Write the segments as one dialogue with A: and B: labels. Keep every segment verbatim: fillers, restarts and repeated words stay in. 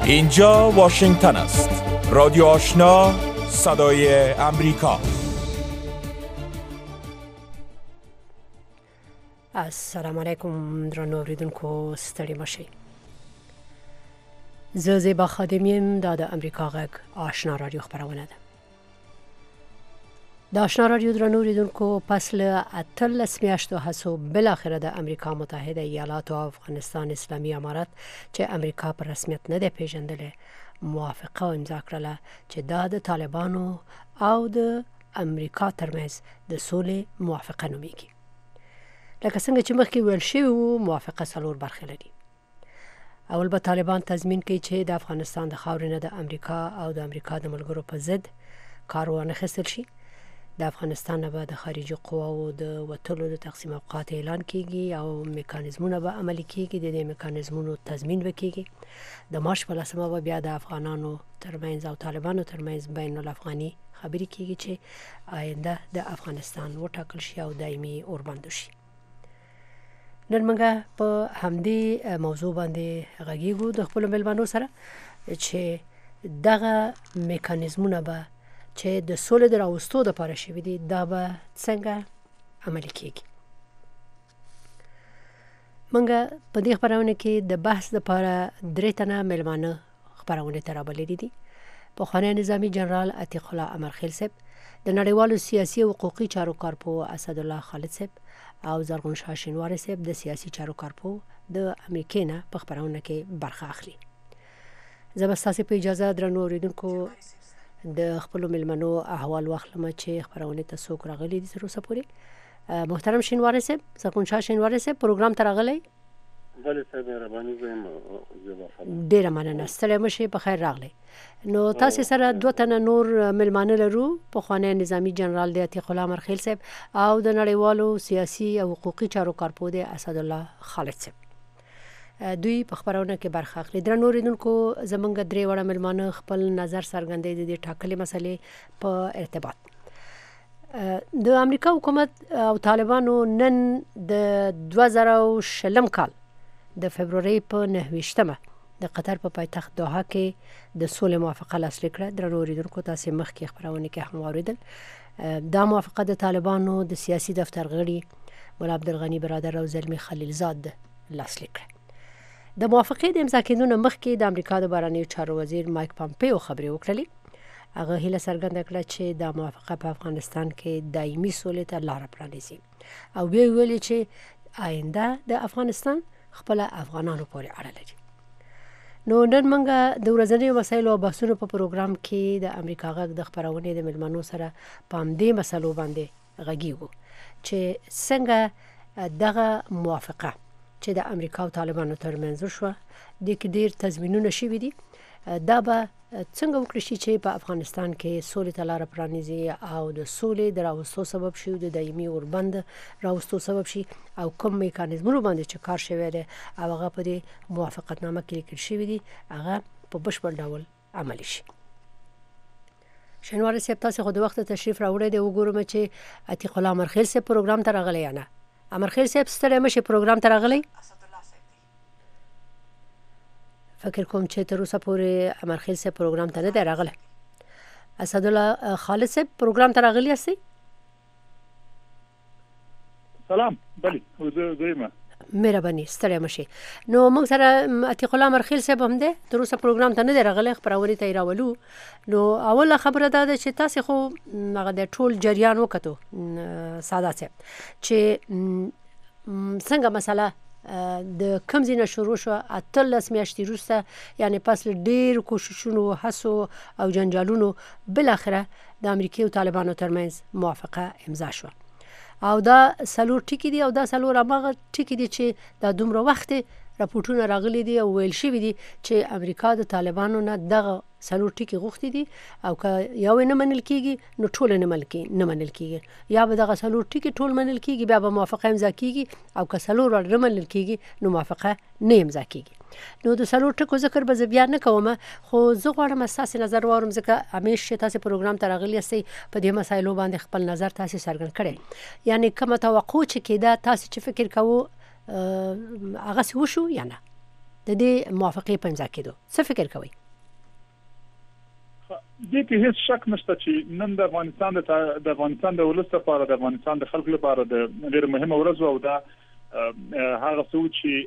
A: اینجا واشنگتن است. رادیو آشنا، صدای امریکا.
B: السلام علیکم درنو اوریدونکو، ستړي مشئ. زه زیبا خادم یم. دا د امریکا غږ آشنا رادیو خپرونه ده. د آشنا رادیو درنو اوریدونکو، پس له اتلس میاشتو هڅو بالاخره د امریکا متحده ایالاتو او افغانستان اسلامي امارت چې امریکا په رسمیت نه دی پیژندلی، موافقه امضا کړله چې دا د طالبانو او د امریکا ترمنځ د سولې موافقه نومیږي. لکه څنګه چې مخکې ویل شوي وو، موافقه څلور برخې لري. اول به طالبان تضمین کوي چې د افغانستان د خاورې نه د امریکا او د امریکا د ملګرو په ضد کار وانخیستل شي. د افغانستان نه به د خارجي قواو د وتلو د تقسیم اوقات اعلان کیږي او میکانیزمونه به عملي کیږي. د دې میکانیزمونو تضمین به کیږي. د مارچ په لسمه به بیا د افغانانو ترمنځ او طالبانو ترمنځ بین الافغاني خبرې کیږي چې آینده د افغانستان وټاکل شي او دایمي اوربند شي. نن موږ په همدې موضوع باندې غږیږو د خپلو مېلمنو سره چې دغه میکانیزمونه به چې د سولې د راوستو دپاره شوي دي، دا به څنګه عملي کیږي. موږ په دې خپرونه کې د بحث دپاره درې تنه مېلمانه خپرونې ته رابللي دي. پخوانی نظامي جنرال عتیق الله امرخیل صاحب، د نړیوالو سیاسي او حقوقي چارو کارپوه اسدالله خالد صاحب او زرغون شاه شینواری صاحب د سیاسي چارو کارپوه د امریکې نه په خپرونه کې برخه اخلي. زه به ستاسې په اجازه درنو اوریدونکو د خپلو مېلمنو احوال واخلم چې خپرونې ته څوک راغلي دي تر اوسه پورې. محترم شینواری صاحب، زرغون شاه شینواری صاحب، پروګرام ته راغلی؟
C: بله صاحب، مهرباني کوم.
B: ډېره مننه، ستړی مشئ، په خیر راغلی. نو تاسې سره دوه تنه نور مېلمانه لرو. پخوانی نظامي جنرال د عتیق الله امرخیل صاحب او د نړیوالو سیاسي او حقوقي چارو کارپوه د اسدالله خالد صاحب. دوی په خپرونه کې برخه اخلي. درنو اوریدونکو، زمونږ درې وړه مېلمانه خپل نظر څرګندوي د دې ټاکلې مسلې په ارتباط. د امریکا حکومت او طالبانو نن د دوه زره شلم کال د فبرورۍ په نهه ویشتمه د قطر په پایتخت دوحه کې د سولې موافقه لاسلیک کړه. درنو اوریدونکو، تاسې مخکې خپرونه کې هم واورېدل. دا موافقه د طالبانو د سیاسي دفتر غړي ملا عبدالغني برادر او زلمي خلیلزاد لاسلیک کړه. د موافقې د امضا کېدو نه مخکې د امریکا د بهرنیو چارو وزیر مایک پامپیو خبرې وکړلې. هغه هیله څرګنده کړه چې دا موافقه په افغانستان کې دایمي سولې ته لاره پرانیزي او بیا ویلي چې آینده د افغانستان خپل افغانانو پورې اړه لري. نو نن موږ د ورځنیو مسایلو او بحثونو په پروګرام کې د امریکا غږ د خپرونې د مېلمنو سره په همدې مسلو باندې غږیږو چې څنګه دغه موافقه چې د امریکا او طالبانو ترمنځ شوه، د کې ډېر تضمینونه شوي دي، دا به څنګه وکړي شي چې په افغانستان کې سولې ته لاره پرانیزي او د سولې د راوستو سبب شي، د دایمي اوربند راوستو سبب شي، او کوم میکانیزمونو باندې چې کار شوی دی او هغه په دې موافقتنامه کې لیکل شوي دي هغه په بشپړ ډول عملي شي. شینواری صاحب، تاسې خو د وخت تشریف راوړی دی. وګورم چې عتیق الله امرخیل صاحب پروګرام ته راغلی یا نه. امرخیل صاحب، ستړی مشئ، پروګرام ته راغلی؟ فکر کوم چې تر اوسه پورې امرخیل صاحب پروګرام ته نه دی راغلی. اسدالله خالد صاحب، پروګرام ته راغلی یاستئ؟
C: سلام. بله، زه یم.
B: مهرباني، ستړی مشئ. نو موږ سره عتیق الله امرخیل صاحب هم دی، تر اوسه پروګرام ته نه دی راغلی، خپرونې ته یې راولو. نو اوله خبره دا ده چې تاسې خو هغه د ټول جریان وکتو سادات صاحب چې څنګه مسله د کوم ځای نه شروع شوه، اتلس میاشتې وروسته، یعنې پس له ډېرو کوششونو، هڅو او جنجالونو بالاخره د امریکې او طالبانو ترمنځ موافقه امضا شوه. او دا څلور ټکي دي او دا څلور هماغه ټکي دي چې دا دومره وخت راپورټونه راغلي دي او ویل شوي دي چې امریکا د طالبانو نه دغه څلور ټکي غوښتي دي او که یو نه منل کیږي نو ټول نه منل کیږي نه منل کیږي یا به دغه څلور ټکي ټول منل کیږي، بیا به موافقه امضا کیږي، او که څلور نه منل کیږي نو موافقه نه امضا کیږي. نو د څلور ټکو ذکر به زه بیا نه کوم، خو زه غواړم ستاسې نظر واورم، ځکه همیشه تاسې پروګرام ته راغلي یاستئ، په دې مسایلو باندې خپل نظر تاسې څرګند کړی. یعنې کومه توقع چې کېده، تاسې چې فکر کوو هغسې وشو یا نه؟ د دې موافقې په امضا کېدو څه فکر کوئ؟
C: دې کې هیڅ شک نشته چې نن د افغانستان د افغانستان د ولس لپاره د افغانستان د خلکو لپاره د ډېر مهمه ورځ او دا هغه څه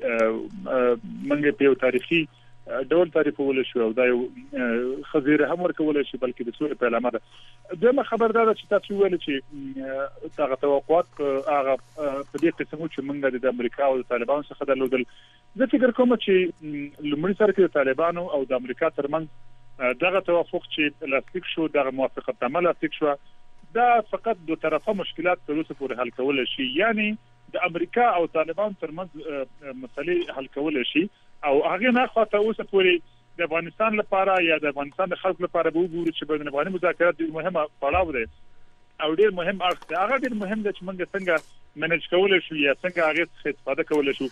C: چې موږ په یو تاریخي ډول تعریفول شو او دا یو خزیره هم ورکول شي بلکې د سولې په علامه ده. دغه خبر دا چې تاسو ویل چې هغه توقعات هغه په دې قسم چې موږ د امریکا او د طالبانو څخه درلودل. زه فکر کوم چې لومړی سره کې د طالبانو او د امریکا ترمنځ دغه توافق چې لاسلیک شو دغه موافقت عمل لاسلیک شو دا فقط دوه طرفه مشکلات تر اوسه پورې حل کول شي، یعنی د امریکا او طالبان ترمنځ مسلې حل کول شي او هغه نه خاطر اوسه پورې د افغانستان لپاره یا د افغانستان د خلکو لپاره به وګورو چې بین افغاني مذاکرات ډېر مهمه پړاو دی او ډېر مهم اړخ دی. هغه ډېر مهم دی چې موږ څنګه منیج کول شو یا څنګه هغه څخه استفاده کول شو.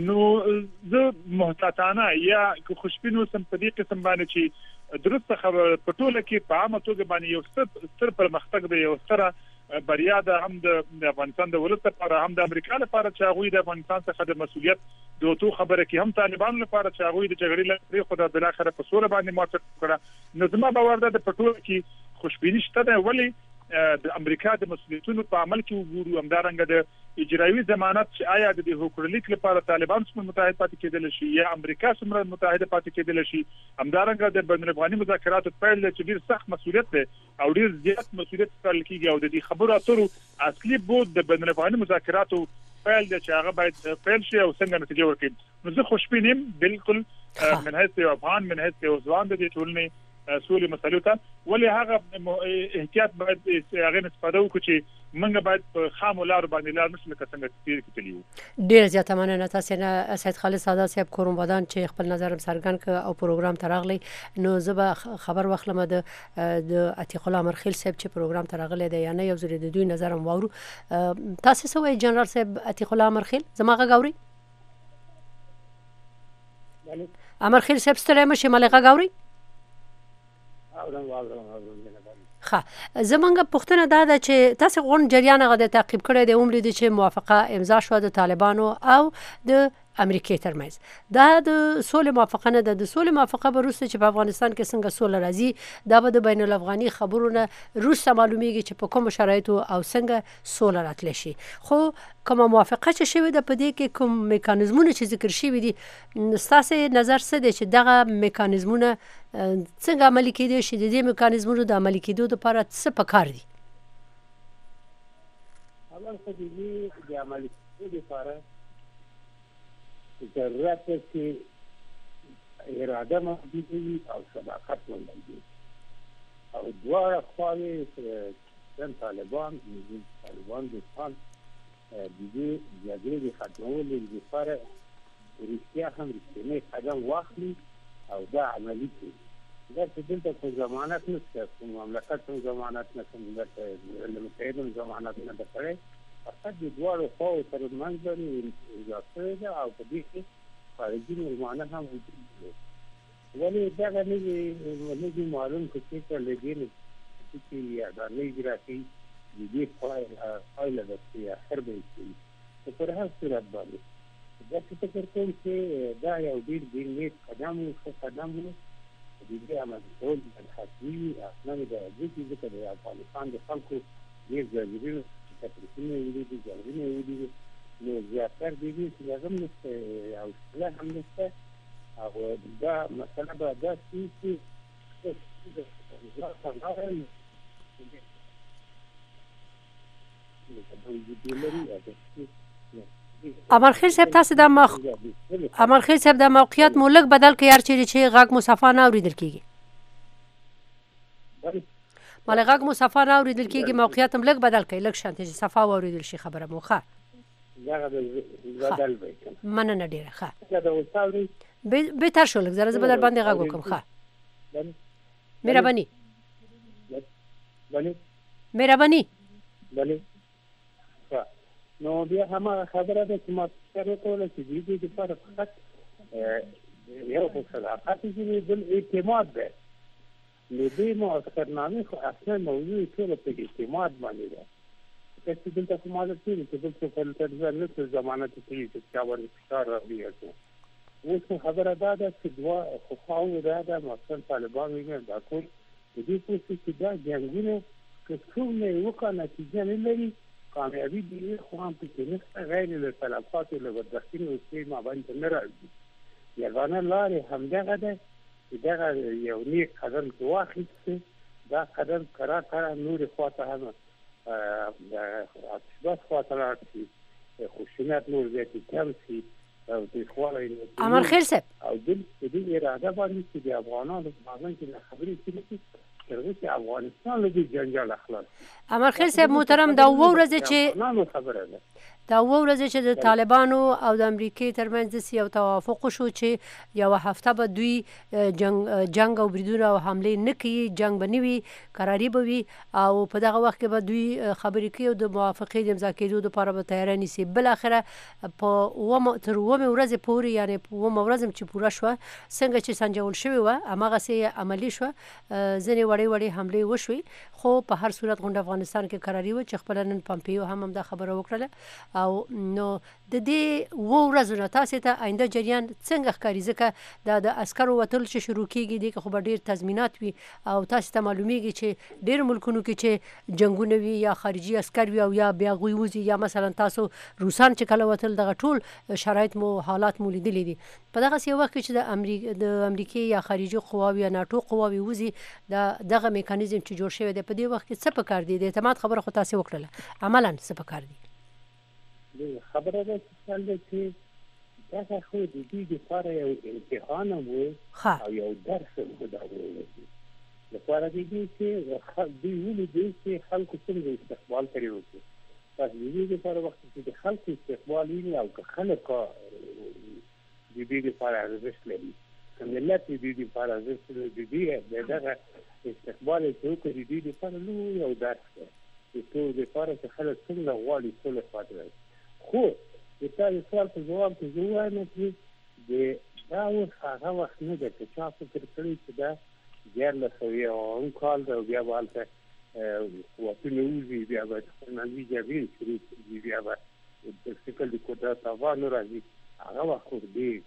C: نو زه محتاطانه یا خوشبینو سم په دې قسم باندې چې درسته خبره په ټوله کې په عامه توګه باندې یو ستر ستر پرمختګ دی، یو ستر بریا ده هم د افغانستان د ولس لپاره هم د امریکا لپاره چې هغه د افغانستان څخه د مسؤلیت دوه خبره کې هم طالبان لپاره چې هغه د جګړې لپاره خدای بل اخره په سوله باندې موافق کړه. نو زما باور ده په ټوله کې خوشبینی شته ده، ولی د امریکا د مسؤلیتونو په عمل کې وګورو همدارنګه د اجرایي ضمانت چې آیا د حکومت لپاره طالبان سره متحد پاتې کېدل شي یا امریکا سره متحد پاتې کېدل شي، همدارنګه د بین الافغاني مذاکراتو په اړه چې ډیر سخت مسؤلیت دی او ډیر زیات مسؤلیت کول کېږي او د دې خبرو اترو اصلي بود د بین الافغاني مذاکراتو فعل د چې هغه باید فعل شي او څنګه نتیجه ورکړي. نو زه خوشبینم بالکل من حیث افغان من حیث ځوان د دې ټولنې سولې مسلو ته، ولې هغه احتیاط باید هغه استفاده وکړي چې موږ باید په خامو لارو باندې لار نشو لکه څنګه تیر کېدلی وو.
B: ډېر زیاته مننه تاسو نه سید خالد سادات صاحب کوم ودان چې خپل نظر څرګند ک او پروګرام ته راغلی. نو زه به خبر واخلم د د عتیق الله مرخیل صاحب چې پروګرام ته راغلی دی یا نه یو ځل د دوی نظر هم واورو. تاسو سوې جنرال صاحب عتیق الله مرخیل زماغه غوري امرخیل صاحب ستړی مشه ملغه غوري ښه. زمونږ پوښتنه دا ده چې تاسو غون جریان غو د تعقیب کړی د عمر دي چې موافقه امضا شو د طالبانو او د امریکای ترمنځ. دا د سولې موافقه نه ده. د سولې موافقه به وروسته چې په افغانستان کې څنګه سوله راځي دا به د بین الافغاني خبرونه وروسته معلومیږي چې په کوم شرایطو او څنګه سوله راتلی شي. خو کومه موافقه چې شوې ده په دې کې کوم میکانیزمونه چې ذکر شوي دي ستاسو نظر څه دی چې دغه میکانیزمونه څنګه عملي کېدای شي؟ د دې میکانیزمونو د عملي کېدو لپاره څه پکار دي؟
D: اول خو دې د عملي کېدو لپاره ضرورت ہے کہ ارادہ موجود ہوئی اور صداقت موجود ہوئی اور دوارا خواهی چند طالبان طالبان دوستان دیگه جگری خدمول لپاره رشتیا هم رشتینه قدم واخلی او دا عملی کنی. دا چې دلته کوم ضمانت نشته، کوم مملکت هم ضمانت نه کوم متحد هم ضمانت نه ده کړی، فقط د دواړو خواو تر منځ باندې امضا شوې ده او په دې کې خارجي مېلمانه هم وجود لري. ولې دغه نه دي معلوم که چېرته له دې نه چې یا دا نه اجرا کوي د دې پایله ده چې اخر به یې کوي. خو پر هر صورت باندې داسې فکر کوم چې دا یو ډېر ډېر نیک قدم و ښه قدم و د دې عملي کول باید حتمي وي. اصلا د دې ځکه د افغانستان د خلکو ډېر ځانګړي تفریحونه ولیدي جنګونه ولیدي نو زیاتر دیدي چې لازم نشته او اصلاح هم نشته او دا مسله به داسې چې
B: امرخیل صاحب تاسو د مخ امرخیل صاحب د موقعیت مو لږ بدل کړئ هر چیرې چې غږ مصافه نه اوریدل کیږي. مال غږ مصافه نه اوریدل کیږي موقعیت هم لږ بدل کړئ لږ شانتي چې صفه اوریدل شي خبره مو ښه.
D: دا بدل وکړه.
B: مننه ډیره ښه.
D: دا د وساوري
B: به تر شو لږ زره زه بدل باندې غږ وکم ښه. مهرباني.
D: بله.
B: مهرباني.
D: بله. نو بیا هم خبره ده چې ما سره کوله چې دې دې لپاره فقط یو څه صداقت چې بل اعتماد ده. نو دې موافقتنامې خو اصلا موضوع ټول په اعتماد باندې ده. چې دلته کومه ده چې بل څه په لټه نه ضمانت کوي چې چا ورته فشار راوړي. اوس خبره دا ده چې دوه خواوې دا ده مثلا طالبان ویل دا ټول د دې پوښتنه چې دا جنګونه که څومره یې وکړه نتیجه نه لري کامیابي دي خو هم پکې نشته غیر له تلفاتو له بدبختیو چې ما باندې نه راځي یګانه لارې همدغه ده چې دغه یو نیک قدم چې واخیسته دا قدم کرا کرا نور خواته هم اثبات خواته راځي خشونت نور زیاتې کم شي او د خواله
B: امر خیر صاحب
D: او د دې اراده باندې چې د افغانانو په باندې کې خبرې کړي ترڅو چې افغانستان له دې جنجال خلاص
B: امر خیر صاحب محترم دا و ورځ چې
D: نو خبره ده
B: دا و ورځ چې د طالبانو او د امریکای ترمنځ یو توافق شو چې یو هفته به دوی جنگ جنگ او بریدونه او حمله نه کوي جنگ بنوي قراری به وي او په دغه وخت کې به دوی خبرې کوي او د موافقې د امضا کېدو لپاره به تیار نیسي بل اخره په و تر و ورځې پورې یعنی و ورځم چې پوره شو څنګه چې سنجول شوی و هغه سي عملی شو ځنې وړي وړي حمله وشوي خو په هر صورت غونډه افغانستان کې قراری و چې خپل نن پمپیو هم هم دا خبره وکړه او نو د دې و ورځو تاسو ته آینده جریان څنګه ښکاري ځکه دا د عسکرو وتل چې شروع کیږي د خو ډیر تضمینات وي او تاسو ته معلومیږي چې ډیر ملکونو کې چې جنگونه وي یا خارجي عسكر وي او یا بیا غوي وزي یا مثلا تاسو روسان چې کله وتل دغه ټول شرایط مو حالات مو لیدلې دي په دغه سی وخت چې د امریکا د امریکای یا خارجي قواوی یا ناتو قواوی وزي دا دغه میکانیزم چې جوړ شوی دی په دې وخت کې څه پکار دي د اعتماد خبره خو تاسو وکړه عملاً څه پکار دي
D: خبره ده چې دا خو د دې لپاره یو امتحان وو او یو درس وو دا وو لپاره دې چې دوی ولې دې چې خلکو څنګه استقبال کوي وو تاسو دې لپاره وخت چې د خلکو استقبال وي او که خلک د دې لپاره ارزښت لري ملت دې لپاره ارزښت لري دغه استقبال چې کوي دې لپاره نو یو درس دی چې ټول لپاره چې خلک څنګه غواړي ټول خاطر خو د تاسو سوال په جواب کې جواب نه دی دا اوس هغه وخت نه دی چې تاسو فکر کړی چې دا ګر له سوي او کال دا بیا والته وقتی نوزی بیا باید نزدیک جوی شروع بیا باید دستکل دی قدرت آوان راځي هغه وخت دی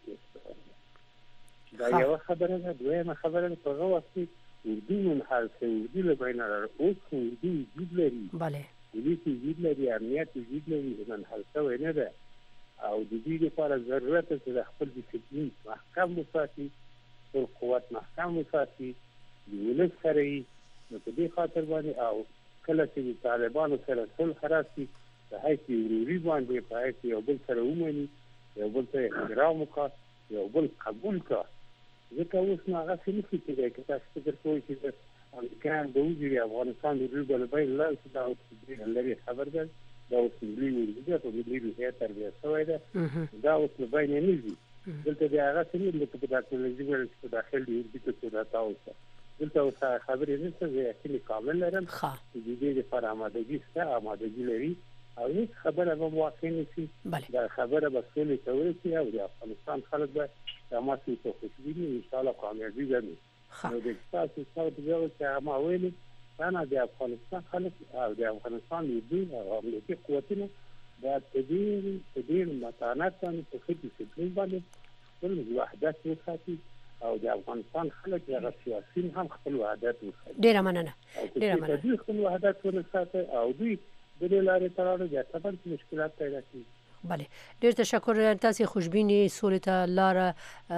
D: دا یو خبره ده دویمه خبره ده په هغه وخت کې اردو منحل شوی اردو له بینه اوس اردو وجود لري
B: بله
D: پولیس وجود لري امنیت وجود لري منحل شوی نه ده او د دې لپاره ضرورت ده چې خپل ډیسپلین محکم وساتي خپل قوت محکم وساتي د ولس سره نو په دې خاطر باندې او کله چې طالبانو سره صلح راسي په هیڅ ضروري باندې په هیڅ یو بل سره ومني یو بل ته احترام وکړي یو بل قبول کړي ځکه اوس نو هغه څه نشي کېدای که تاسو فکر کوئ چې امریکایان د وزیر افغانستان د روی بل بین لا چې دا اوس دې لري خبر ده دا اوس ملي وزیر په ملي وزیر تربیه شوی ده دا اوس له بین نه دي دلته د هغه څه نه په ټکنالوژي ورته په داخل دی چې دا تاسو دلته اوس خبرې نشته چې اصلي کامل لرم چې دې لپاره آمادګي شته آمادګي لري او هیڅ خبره به واقع نشي دا خبره به ټول ته ورسي او د افغانستان خلک به تماسي ته خوشبیني ان شاء الله کامیابی وي نو د تاسو څو دغه چې ما ویلي انا د افغانستان خلک او د افغانستان د او امنیتي قوتونو دا تدین تدین متانات په خپل ډیسپلین باندې خپل وحدت وساتي او د افغانستان خلک یا سیاسيين هم خپل وحدت وساتي
B: ډیره مننه ډیره مننه
D: دوی خپل وحدت وساتي او دوی د لارې ترانه د تبر مشکلات پیدا کوي
B: بله ډیر تشکر تاسو خوشبینی سولې ته لار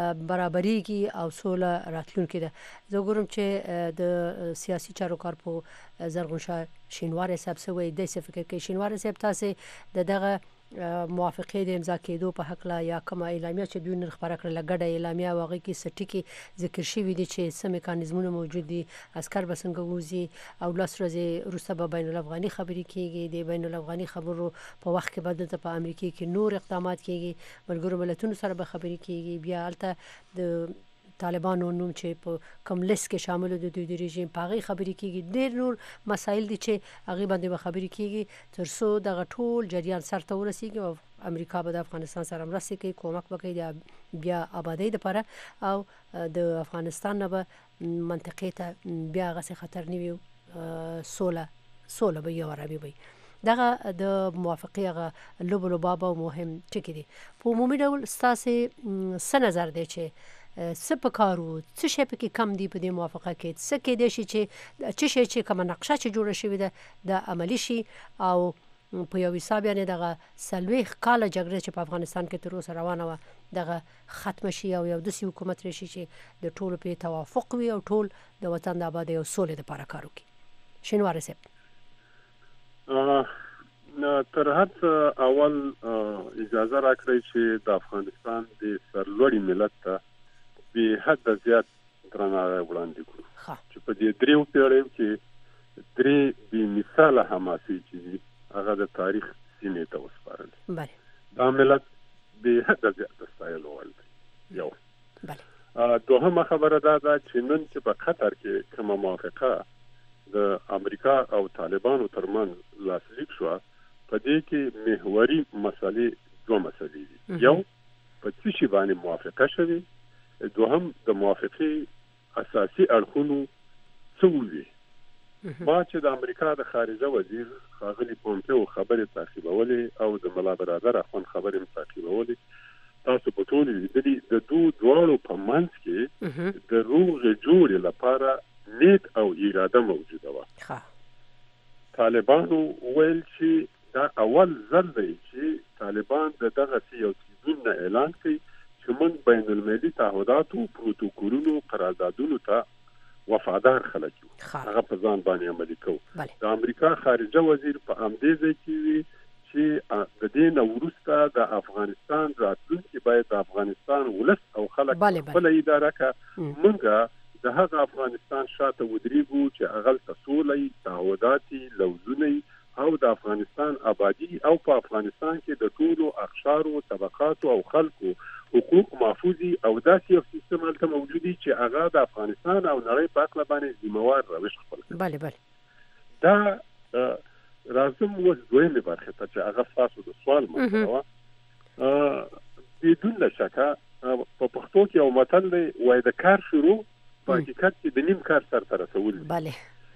B: برابرېږي او سوله راتلونکې ده زه ګورم چې د سیاسي چارو کارپو زرغون شاه شینوار صاحب سوی د فکر کې شینوار صاحب تاسو دغه موافقه د امضا کېدو په حق لا یا کومه اعلامیه چې دوی نن خبره کړل ګډه اعلامیه واغې کې سټیکی ذکر شوی دی چې سم میکانیزمونه موجود دي عسكر بسنګ وزي او لاس ورځې روسه به بین الافغاني خبرې کیږي د بین الافغاني خبرو په وخت کې بعد ته په امریکا کې نور اقدامات کیږي ملګرو ملتونو سره به خبرې کیږي بیا البته د طالبانو نوم چې په کوم لیست کې شامل دي د رژیم په غي خبرې کیږي ډېر نور مسایل دي چې هغه باندې به خبرې کیږي ترڅو دغه ټول جریان سره ورسیږي او امریکا به د افغانستان سره مرسته کوي کومک وکړي د بیا آبادی لپاره او د افغانستان نه به منطقې ته بیا غسه خطر نیوي سوله سوله به یو عربي وي دغه د موافقه غ لوب لوبابه مهم ټکی دي په عمومي ډول ستاسو څه نظر دی چې څه پکارو څه شي پکې کم دی په دې موافقه کې څه کې دي چې چې شي چې کوم نقشه چې جوړه شوې ده د عملی شي او په یو حساب یعنی دغه سلويخ کال جګړه چې په افغانستان کې تر اوسه روانه و دغه ختم شي او یو د حکومت راشي چې د ټولو په توافق وي او ټول د وطن د آبادی او سولې لپاره کار وکړي. شینوار صاحب
E: تر هڅه اول اجازه راکړئ چې د افغانستان د سرلوړي ملت ته به حد زیات درناوی وړاندې کړو چې په دې دریو پیړیو کې درې بې مثاله حماسي چې هغه د تاریخ سینې ته وسپارل. بله دا ملت به حد زیات ستایلو وړ دی. یو بله دوهمه خبره دا ده چې نن چې په قطر کې کومه موافقه د امریکا او طالبانو ترمنځ لاسلیک شو په دې کې محوري مسلې دوه مسلې دي. یو په څه شی باندې موافقه شوه، دوهم د موافقې اساسي اړخونو څه وي. ما چې د امریکا د خارجه وزیر ښاغلي پومپیو خبرې تعقیبولې او د ملا برادر اخوان خبرې تعقیبولې، تاسو په ټول لیدلي د دوه دواړو په منځ کې د روغې جوړې لپاره نیت او اراده موجوده وه. طالبانو ویل چې دا اول ځل دی چې طالبان د دغه یو څیزون نه اعلان کوي چې موږ بین المللي تعهداتو پروتوکولونو قراردادونو ته وفادار خلک یو، هغه په ځان باندې عملي کوو. د امریکا خارجه وزیر په همدې ځای کې وي چې د دې نه وروسته د افغانستان راتلونکي باید د افغانستان ولس او خلک خپله اداره کړه. موږ د هغه افغانستان شاته ودرېږو چې هغلته سولې، تعهداتي، لوزونه او د افغانستان آبادی او په افغانستان کې د ټولو اقشارو، طبقاتو او خلکو حقوق محفوظي او داسې یو سیستم هلته موجودي چې هغه د افغانستان او نړۍ په هکله باندې ذمهوار روش خپل کړي.
B: بله بله
E: دا راځم اوس دویمې برخې ته چې هغه ستاسو د سوال مسله وه. بدون له شکه په پښتو کې یو متل دی وایي د کار شروع په حقیقت کې د نیم کار سرته رسول.
B: بله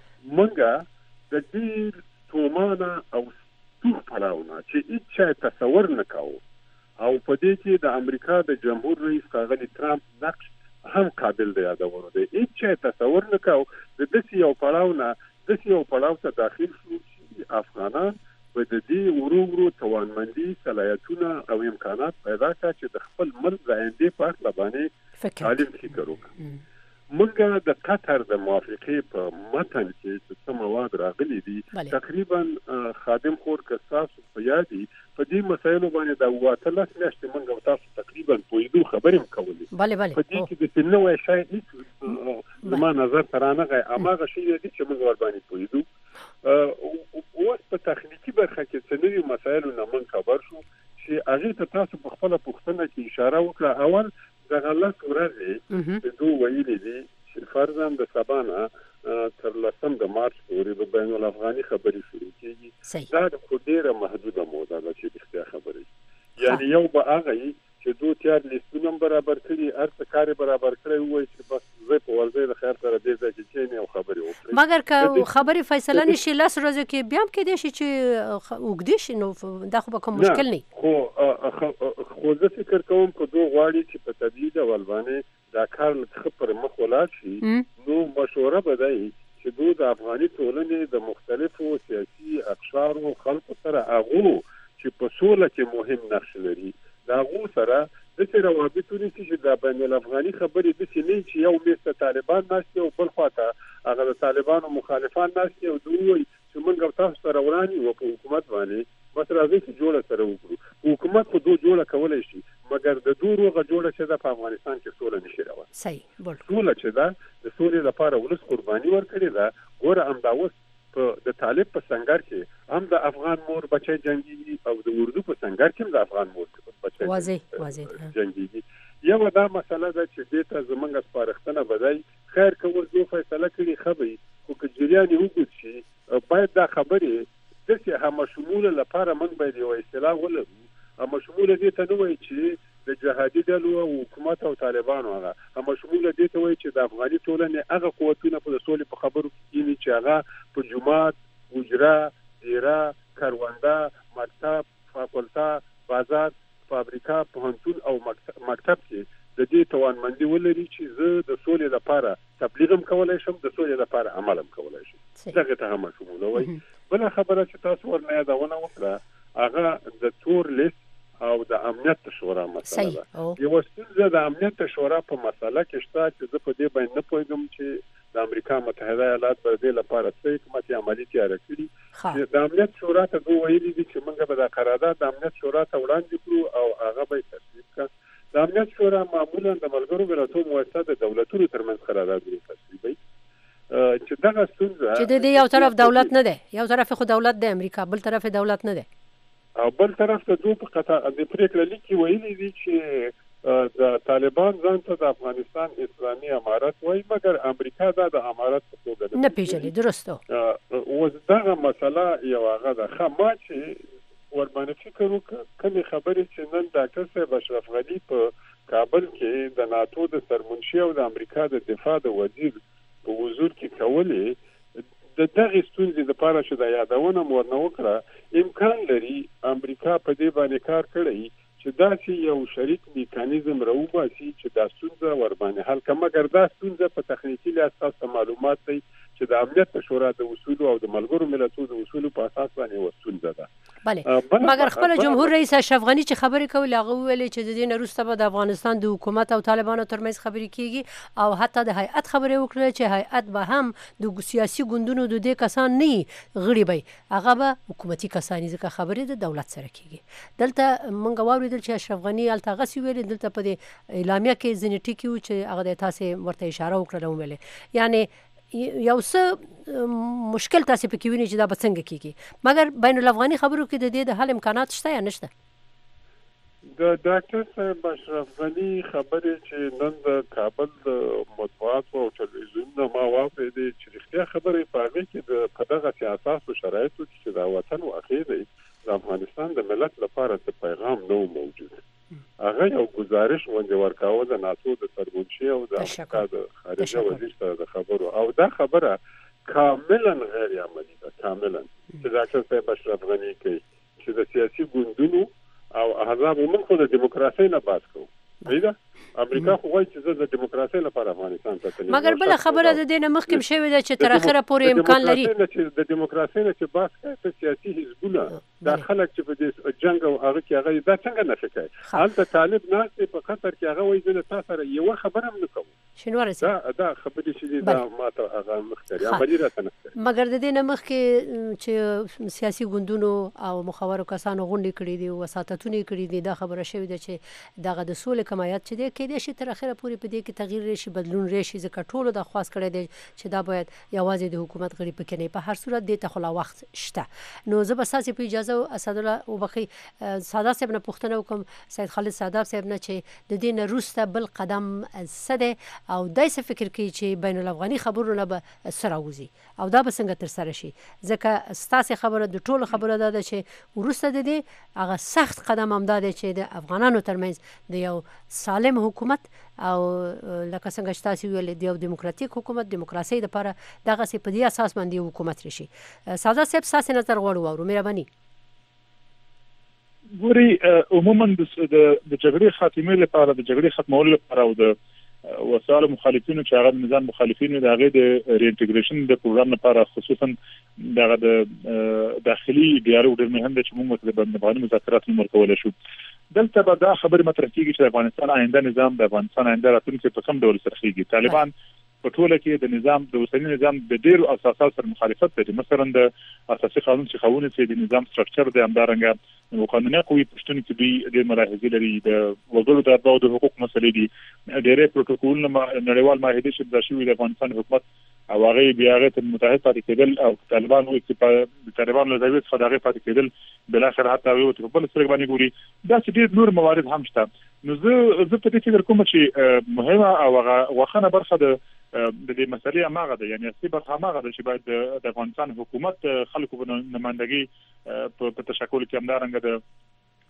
E: موږ د ډېر ستومانه او ستوغ پړاونه چې هیڅ چا تصور نه کاوه او په دې کې د امریکا د جمهور رئیس ښاغلي ټرمپ نقش هم قابل د یادولو دی. هیڅ چا تصور نه کاوه د داسې یو پړاو نه داسې یو پړاو ته داخل شو چې افغانان به د دې ورو ورو توانمندي، صلاحیتونه او امکانات پیدا کړه چې د خپل ملک د آینده په اړه باندې تعلیم فکر وکړي. موږ د قطر د موافقې په متن کې چې څه مواد راغلي دي تقریبا خادم خور که تاسو په یاد دي په دې مسایلو باندې د واتلس میاشتې موږ تاسو تقریبا پوهېدو خبرې هم کولې.
B: بله بله
E: په دې کې د څه نوی شی هېڅ زما نظر ته رانغی، هماغه شی دي چې موږ ورباندې پوهېدو. اوس په تخنیکي برخه کې څه نوي مسایلو نه موږ خبر شو چې هغې ته تاسو په خپله پوښتنه کې اشاره وکړه. اول دغه لس ورځې د دوی ویلي دي چې فرضاً د سبا نه تر لسم د مارچ پورې به بین الافغاني خبرې شروع کېږي. دا د خو ډېره محدوده موده ده چې رښتیا خبرې، یعنې یو به هغه وي چې دوی تیار لیستونه هم برابر کړي، هر څه کار یې برابر کړی ووایي چې بس زه په ورځې د خیر سره دې ځای کې کښېنې او خبرې وکړي.
B: مګر که خبرې فیصله نه شي لس ورځو کې بیا هم کېدای شي چې اوږدې شي، نو دا خو به کوم مشکل نه
E: خو خو زه فکر کوم که دوی غواړي چې په طبیعي ډول باندې دا کار ښه پر مخ ولاړ شي، نو مشوره به دی چې دوی د افغاني ټولنې د مختلفو سیاسي اقشارو خلکو سره هغو چې په سوله کې مهم نقش لري د هغو سره داسې روابط ونیسي چې د بین الافغاني خبرې داسې نه چې یو میز ته طالبان ناست دي او بل خوا ته هغه د طالبانو مخالفان ناست دي او دوی وایي چې موږ او تاسو سره وران یو په حکومت باندې بس راځئ چې جوړه سره وکړو. حکومت خو دوی جوړه کولی شي، مګر د دوی روغه جوړه چې ده په افغانستان کې سوله نشي راوړی.
B: صحیح
E: سوله چې ده د سولې لپاره ولس قرباني ورکړې ده. ګوره همدا اوس په د طالب په سنګر کې هم د افغان مور بچی جنګېږي او د اردو په سنګر کې هم د افغان مور بچی
B: واضح واضح
E: جنګېږي. یوه دا مسله ده چې دې ته زموږ سپارښتنه به دی خیر که اوس دوی فیصله کړي ښه به وي، خو که جریان یې اوږد شي باید دا خبرې داسې همشموله لپاره موږ باید یوه اصطلاح ولرو. همشموله دې ته نه وایي چې د جهادي ډلو او حکومت او طالبانو، هغه همشموله دې ته وایي چې د افغاني ټولنې هغه قوتونه په د سولې په خبرو کې کېني چې هغه په جومات، حجره، دیره، کرونده، مکتب، فاکولته، بازار، فابریکه، پوهنتون او مکتب کې د دې توانمندي ولري چې زه د سولې لپاره تبلیغ هم کولای شم، د سولې لپاره عمل هم کولای شم. دغه ته هم شمول وای. بل خبره چې تاسو ورنه یادونه وکړه هغه د تور لیست او د امنیت شورا مسله ده. یو ستونزه د امنیت شورا په مسله کې شته چې زه په دې باندې نه پوهیږم چې د امریکا متحده ایالات پر دې لپاره څه حکومت عملی تیار کړي. د امنیت شورا ته دوه ویلي دي چې موږ به د قرارداد د امنیت شورا ته وړاندې کړو او هغه به تصویب کړي. د امنیت شورا معمولا د ملګرو ملتونو موسسه د دولتونو ترمنځ قراردادونه تصویبوي چې دغه ستونزه
B: چې د یو طرف دولت نه ده، یو طرف خو دولت د امریکا، بل طرف دولت نه ده،
E: او بل طرف ته دوه په قطار د پریکړه لیکي ویلي دي چې د طالبان ځان ته د افغانستان اسلامي امارت وایي، مګر امریکا دا د امارت په توګه
B: نه پیژني. درسته.
E: اوس دغه مسله یو هغه ده. خما چې ورباندې فکر وکړه کومې خبرې چې نن ډاکټر صاحب اشرف غني په کابل کې د ناتو د سرمنشي او د امریکا د دفاع د وزیر په حضور کې کولې، د دغه ستونزې لپاره چې د یادونه مورنه وکړه امکان لري امریکا په دې باندې کار کړی چې داسې یو شریک میکانیزم راوباسي چې دا ستونزه ورباندې حل کړي. مګر دا ستونزه په تخنیکي لحاظ معلومات دی چې د امنیت شورا د اصولو او د ملګرو ملتونو د اصولو په اساس باندې وستونزه ده.
B: بله، مګر خپل جمهور رئیس اشرف غني چې خبرې کولې هغه ویلي چې د دې نه وروسته به د افغانستان د حکومت او طالبانو ترمنځ خبرې کیږي او حتی د هیئت خبرې وکړه چې هیئت به هم د سیاسي ګوندونو د دې کسان نه غړي وي، هغه به حکومتي کسان ځکه خبرې د دولت سره کیږي. دلته موږ واوریدل چې اشرف غني هلته غسی ویل، دلته په دې اعلامیه کې ځینې ټکي وو چې هغه د تاسې ورته اشاره وکړه ویل، یعنی یو څه مشکل تاسو پکې ویني چې دا به څنګه کیږي، مګر بین الافغاني خبرو کې د دې د حل امکانات شته یا نشته؟
E: د ډاکټر صاحب اشرف غني خبرې چې نن د کابل د مطبوعاتو او ټلویزیونونو ما واورېدې چې رښتیا خبرې په هغې کې د په دغه اساسو شرایطو کې چې دا وطن واقع دی د افغانستان د ملت لپاره څه پیغام نه موجود. هغه یو گزارش غونډه ورکاوه د ناتو د سرمنشي او د امریکا د خارجه وزیر سره د خبرو، او دا خبره کاملا غیر عملي ده، کاملا چې ډاکټر صاحب اشرف غني کوي چې د سیاسي ګوندونو او احزاب موږ خو د دیموکراسۍ نه بحث کوو. پیدا امریکا خو وایي چې د دیموکراسۍ لپاره افغانستان ته تللی،
B: مګر بل خبره د دې نه مخکې شوې ده چې تر اخره پورې امکان لري
E: د دیموکراسۍ نه چې بحث کوي په سیاسي حزبونه دا خلک چې په دې جنگ او هغه کې هغه دا څنګه نه کوي. هلته طالب ناست په خطر کې هغه وایي چې تاسو سره یو خبره هم نه کوم.
B: شنو
E: دا دا خبرې چې دا ماته هغه مختاري عملي راته نه.
B: مګر د دې نه مخکې چې سیاسي ګوندونو او مخورو کسانو غونډې کړې دي او وساتتونه کړې دي، دا خبره شوې ده چې دغه د سولې کمایت چې دی کېدای شي تر اخره پورې په دې کې تغییر راشي، بدلون راشي، ځکه ټولو د خواست کړی دی چې دا باید یوازې د حکومت غړي پکې نه. په هر صورت دې ته خو لا وخت شته. نو زه به ستاسې په اجازه اسدالله وبخښئ سادات صاحب نه پوښتنه وکړم، سید خالد سادات صاحب نه، چې د دې نه وروسته بل قدم څه دی او دای څه فکر کوي چې بین الافغاني خبرو نه به څه راوځي او دا به څنګه ترسره شي، ځکه ستاسې خبره د ټولو خبره دا ده چې وروسته د دې هغه سخت قدم هم دا دی چې د افغانانو ترمنځ د یو سالم حکومت او لکه څنګه چې تاسو ویل د یو دیموکراتیک حکومت دیموکراسي لپاره دغه په دې اساس باندې حکومت راشي. سادات صاحب تاسو نظر غواړو او مهرباني
C: ګوري عموما د د جګړې خاتمه لپاره د جګړې ختمولو لپاره او د وسایل مخالفینو چې هغه د نظام مخالفینو د هغه د ری انټیګریشن د پروګرام لپاره خصوصا دغه د داخلي ډیالوګ ډېر مهم دی چې موږ د بندباني مذاکرات عمر کولای شو. دلته به دا خبره مطرح کیږي چې افغانستان آینده نظام د افغانستان آینده راتلونکي په کوم ډول سره کیږي. طالبان په ټوله کې د نظام د اوسنی نظام د ډیرو اساساتو سره مخالفت لري، مثلا د اساسي قانون چې خاونه چې د نظام سټرکچر د همدارنګه نو قانوني قوی پښتون کې دوی د ملاحظې لري، د وګړو د ارباو د حقوق مسلې دي، ډېرې پروتوکولونه نړیوال معاهدې چې د شوی د افغانستان حکومت او هغه بیا هغه ته متحد پاتې کېدل او طالبان وایي چې د طالبان له ځای څخه دغه پاتې کېدل بل اخر حتی یو ته په سره باندې ګوري دا چې ډېر نور موارد هم شته. نو زه زه په دې فکر کوم چې مهمه او واخنه برخه د د دې مسلې هغه ده، یعنی اصلي برخه هغه ده چې باید د افغانستان حکومت خلکو په نمائندګي په تشکل کې همدارنګه د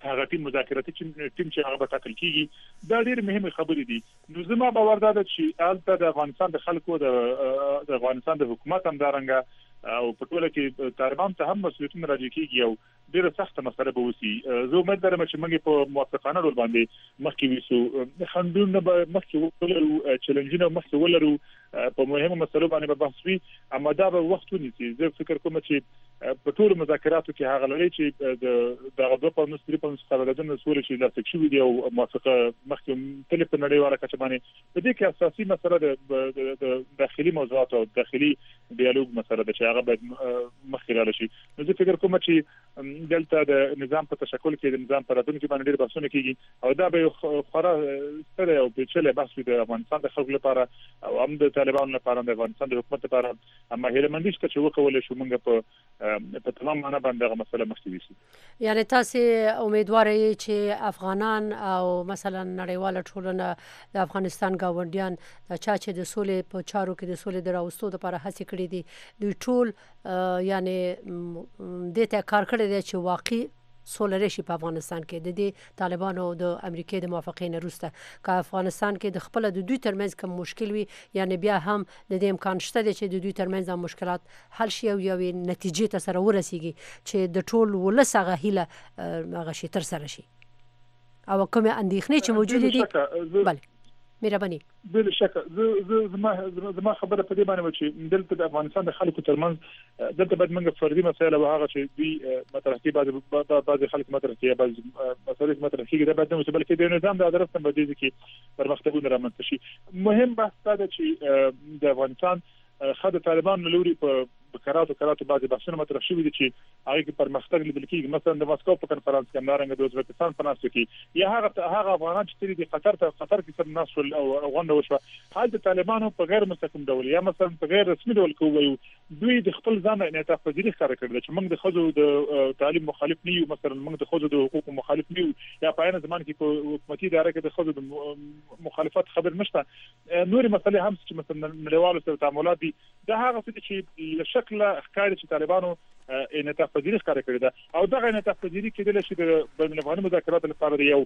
C: هغه ټیم مذاکراتي ټیم چې هغه به ټاکل کیږي دا ډېر مهمه خبرې دي. نو زما باور دا ده چې البته د افغانستان د خلکو د د افغانستان د حکومت هم دارنګه او په ټوله کې طالبان ته هم مسؤلیتونه راځي کیږي او ډېر سخت مسله به وسی. زه امید لرم چې موږ په موافقانه ډول باندې مخکې وسو خندونه به مخکې ولرو چیلنجونه مخکې ولرو په مهمه مسلو باندې به بحث وي اما دا به وخت ونیسي. زه فکر کوم چې په ټول مذاکراتو کې هغه لري چې د دغه دوه په نسبت په مستقبلاتونو سوري چې لاسک شوی دی او موافقه مخکې تل په نړیواله کچه باندې په دې کې اساسي مسله د داخلي موضوعات او داخلي ډیالوګ مسله ده چې هغه باید مخکې لاړ شي. نو زه فکر کوم چې دلته د نظام په تشکل کې د نظام پر راتلونکي باندې ډېر بحثونه کیږي او دا به خورا ستره او پیچلې بحث وي د افغانستان د خلکو لپاره او هم د طالبانو لپاره د افغانستان د حکومت لپاره. اما هیله مندي چې وکولای شو موږ په په تمام معنا باندې هغه مسله مخکې وشي.
B: یعنی تاسو امیدوار یې چې افغانان او مثلا نړیواله ټولنه د افغانستان گاونډیان چا چې د سولې په چارو کې د سولې دراوستو لپاره هڅه کړې دي دوی ټول یعنی د ته کار کړی دی چې واقعي سوله راشي په افغانستان کې د دې طالبانو او د امریکای د موافقین وروسته که افغانستان کې د خپل د دوی ترمنځ کوم مشکل وي یعنی بیا هم د دې امکان شته چې د دوی ترمنځ د مشکلات حل شي او یو نتیجې ته سره ورسیږي چې د ټول ولسغه هیله هغه شي تر سره شي او کوم اندېښنې چې موجود دي. بله مهرباني.
C: بل شک زما زما خبره په دې باندې و چې دلته د افغانستان د خلکو ترمنځ دلته باید موږ فردي مسایل او هغه چې دوی مطرح کوي بعض بعض خلک مطرح کوي بعض مسایل مطرح کوي دا باید نو چې بلکې د نظام د ادارت په دې کې پرمختګونه رامنځته شي. مهم بحث دا ده چې د افغانستان خد طالبان لوري په بکراتو کراتو بعضی بحثونه مطرح شوي دي چې هغه کې پرمختګ لیدل کېږي. مثلا د ماسکو په کنفرانس کې همدارنګه د ازبکستان په ناسو کې یا هغه هغه افغانان چې د قطر ته قطر کې سره ناسو او غونډه وشوه حال د طالبانو په غیر مستقیم ډول یا مثلا په غیر رسمي ډول کوي دوی د خپل ځان انعطاف پذیری ښکار کړل چې موږ د خځو د تعلیم مخالف نه یو مثلا موږ د خځو د حقوقو مخالف نه یو یا په عین زمان کې په حکومتي اداره کې د خځو د مخالفت خبر نشته. نوري مسلې هم چې مثلا نړیوالو سره تعاملات دي دا هغه څه چې له شکل ښکاري چې طالبانو انعطاف پذیری ښکار کړی ده او دغه انعطاف پذیری کېدل شي د بین الافغاني مذاکراتو لپاره یو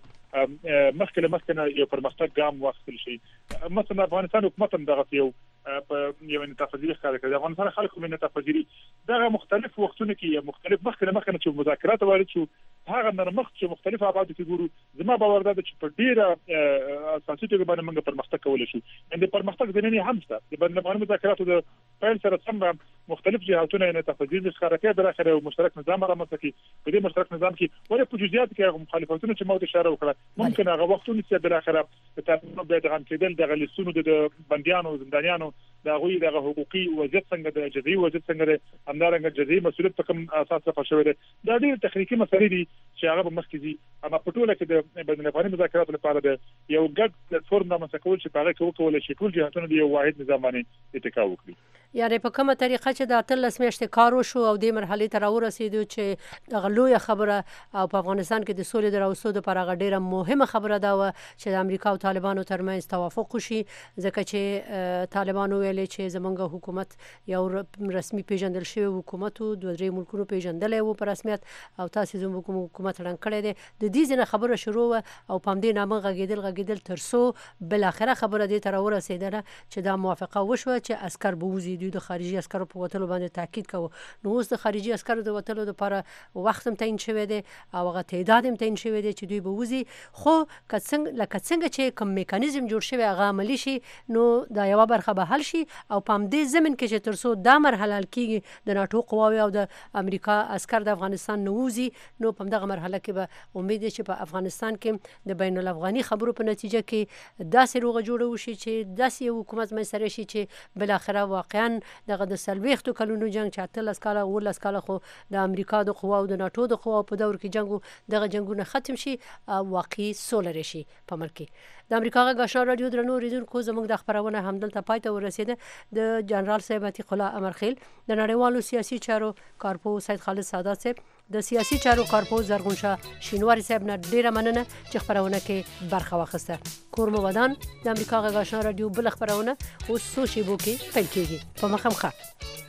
C: مخکې مخکې یو پرمختګ ګام واخیستل شي. مثلا افغانستان حکومت هم دغه یو په یو انعطاف پذیری ښکار کړی. افغانستان خلکو من انعطاف پذیری دغه مختلف وختونه کې مختلف مخکې مخکې چې مذاکرات وارد شو هغه نرمښت چې مختلف ابعاد کې ګورو زما باور ده چې په ډیره اساسي توګه باندې موږ پرمختګ کولای شو. د پرمختګ زمینه هم شته د بین الافغاني مذاکراتو د پیل سره سم مختلف جهاتونه انعطاف پذیری ښکار کوي بل اخر مشترک نظام رامنځته کی. په دې مشترک نظام کې ولې په جزئیات کې مخالفتونه چې موږ اشاره وکړه ممکن هغه وختونه چې بل اخر د تاسو به د غم کېدل د غلیسونو د بنديانو زندانیانو د غوي د حقوقي وضعیت څنګه د جزئي وضعیت څنګه د همدارنګه جزئي مسؤلیت په کوم اساس راځي شوی دی. دا ډېر تخنیکی مسلې دي چې هغه په مخکې دي اما په ټوله کې د بین الافغاني مذاکراتو لپاره د یو ګډ پلیټفورم رامنځته کول چې په هغه کې وکولای شي ټول جهاتونه د یو واحد نظام باندې اتکا وکړي.
B: یعنی په کومه طریقه چې د اتلس میاشتې کار وشو او د مرحله ته راورسېدو چې د غلوې خبره او په افغانستان کې د سولې دراوستو لپاره غډیره مهمه خبره ده چې د امریکا او طالبانو ترمنځ توافق وشي ځکه چې طالبانو ویلي چې زمونږ حکومت یو رسمي پیژندل شوی حکومت او د درې ملکونو پیژندل او په رسمیت او تاسو زموږ حکومت رنګ کړی دی. د دې ځنه خبره شروع او پام دې نامه غږیدل غږیدل ترسو بل اخره خبره دې تر ورسېدله چې دا موافقه وشوه چې عسكر بوزي د خارجي عسكرو په وټلو باندې تاکید کوي. نو اوس د خارجي عسكرو د وټلو لپاره وخت هم تعین شوی دی او هغه تعداد هم تعین شوی دی چې دوی به وزي خو کڅنګ لکه څنګه چې کوم میکانیزم جوړ شوی هغه عملی شي نو دا یو برخه به حل شي او پام دې زمين کې چې ترسو دا مرحله کېږي د ناتو قواوی او د امریکا عسكر د افغانستان نووزي نو په دغه مرحله کې به امید شي چې په افغانستان کې د بین الافغاني خبرو په نتیجه کې داسې روغه جوړه وشي چې داسې حکومت مې سره شي چې بل اخره واقعا دغه د سلويختو کلونو جنگ چې اتلس کاله ولس کاله خو د امریکا د قواو د ناتو د قواو په دور کې جنگ دغه جنگونه ختم شي او واقعي سوله راشي په ملک کې. د امریکا غږ آشنا رادیو درنو ریډونکو زموږ د خبرونه همدلته پاتې ورسېده. د جنرال صاحب عتیق الله امرخیل د نړیوالو سیاسي چارو کارپو سید خالد سادات صاحب د سیاسي چارو کارپو زرغون شاه شینواری صاحب نه ډیره مننه چې خبرونه کې برخه واخیسته. کورمو ودان د امریکا غږ آشنا رادیو بل خبرونه اوس سوشي بو کې پیل کېږي. په مخه مخه